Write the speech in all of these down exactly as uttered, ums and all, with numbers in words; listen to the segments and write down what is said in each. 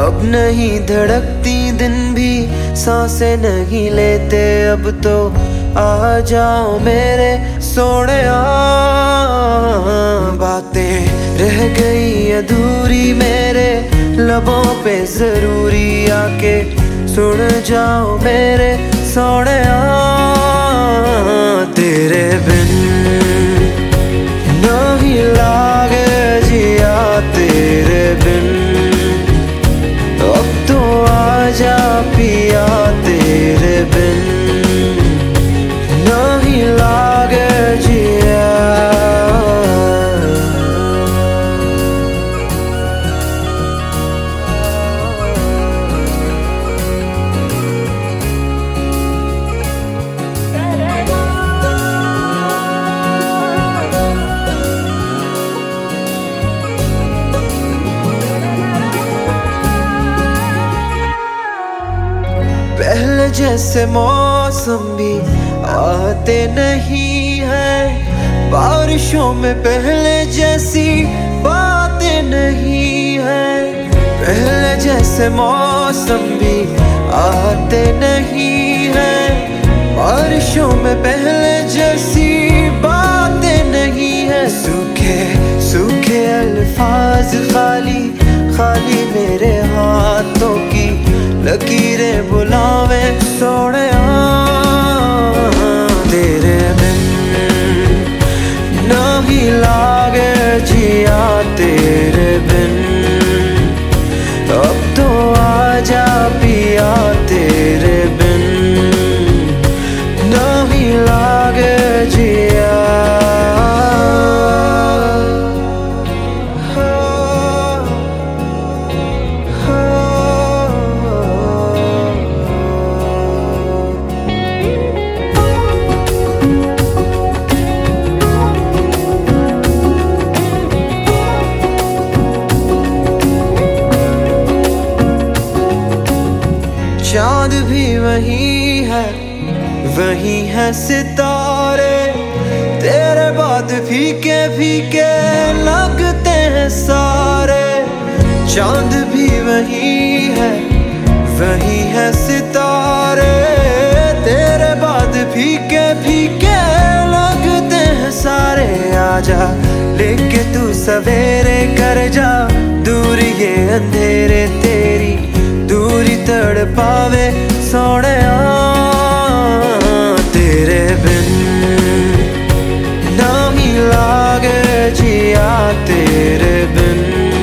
अब नहीं धड़कती दिन भी सांसें नहीं लेते अब तो आ जाओ मेरे सोनिया। बातें रह गई अधूरी मेरे लबों पे जरूरी आके सुन जाओ मेरे सोनिया। तेरे बिन नहीं लागे जिया तेरे बिन अब तो आजा पिया तेरे बिन नहीं लागे जिया। पहले जैसे मौसम भी आते नहीं है, बारिशों में पहले जैसी बातें नहीं है। पहले जैसे मौसम भी आते नहीं है, बारिशों में पहले जैसी बातें नहीं है। सूखे सूखे अल्फाज खाली खाली मेरे हाथों की लकीरें बुलावे सोनिया। तेरे बिन नहीं लागे जिया तेरे बिन अब तो आजा पिया तेरे बिन नहीं लागे जिया। चांद भी वही है वही है सितारे, तेरे बाद फीके फीके लगते हैं सारे। चांद भी वही है वही है सितारे, तेरे बाद फीके फीके लगते हैं सारे। आजा लेके तू सवेरे कर जा दूर ये अंधेरे, तेरी दूरी तड़पावे सोनिया। तेरे बिन नहीं लागे जिया तेरे बिन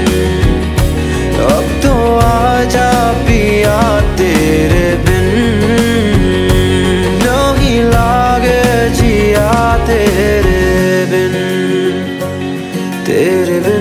अब तो आजा पिया तेरे बिन नहीं लागे जिया तेरे बिन तेरे बिन।